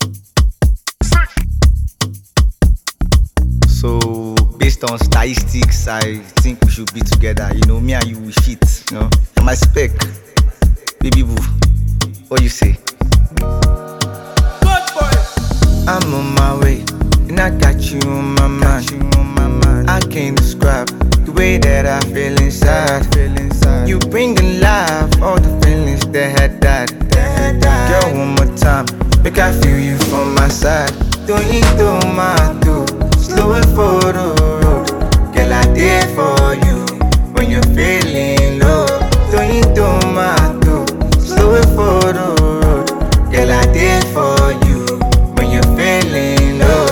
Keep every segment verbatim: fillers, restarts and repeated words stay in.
So based on statistics, I think we should be together. You know, me and you we fit. You know, and my spec, baby boo. What you say? Good boy. I'm on my way, and I got you on my mind. I can't describe the way that I feel inside. You bring alive all the feelings that had died. Girl, one more time, make I feel you from my side. Don't you do my do, slow it for the road. Girl, I did for you when you're feeling low. Don't you do my do, slow it for the road. Girl, I did for you when you're feeling low.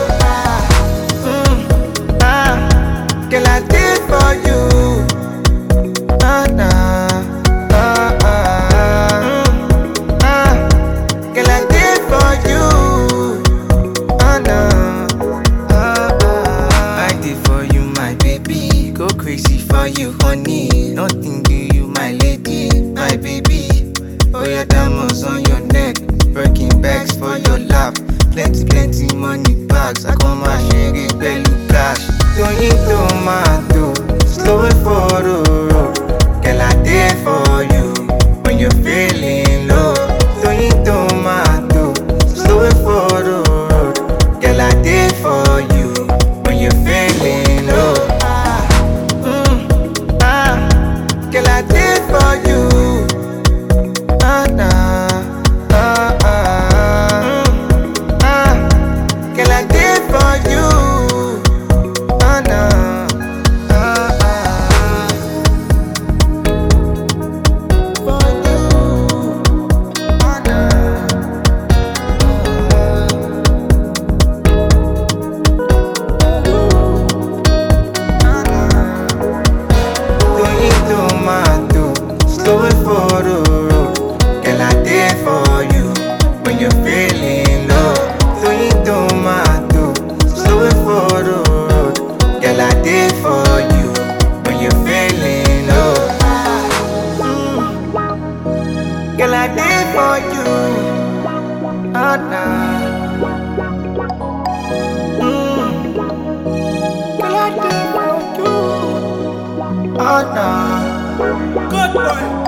Mm, ah, girl, I did for you. Ah, nah, ah, ah, mm, ah, girl, I did for you. Ah, nah, ah, ah. I did for you, my baby. Go crazy for you, honey. Nothing do you, my lady, my baby. Oh, your diamonds on your neck, working bags for your lap. Plenty, plenty money bags. I come my share it, belly cash. Don't you do my do, slow it for the road. Girl, I did for you when you're feeling low. Don't you do my do, slow it for the road. Girl, I did for you when you're feeling low. Mm, ah, girl, I did for you. Ah, nah, ah, ah, mm, ah, girl, I did for you. Ah, nah, ah, ah, for you. Ah, nah, ah, nah. Don't you do my do, slow it for the road. Girl, I did for you when you're feeling low. Don't you do my do, slow it for the road. Girl, I did for you when you're feeling low. Mm, girl, I did for you. Oh, nah. Mm, girl, I did for you. Oh, nah. Good boy.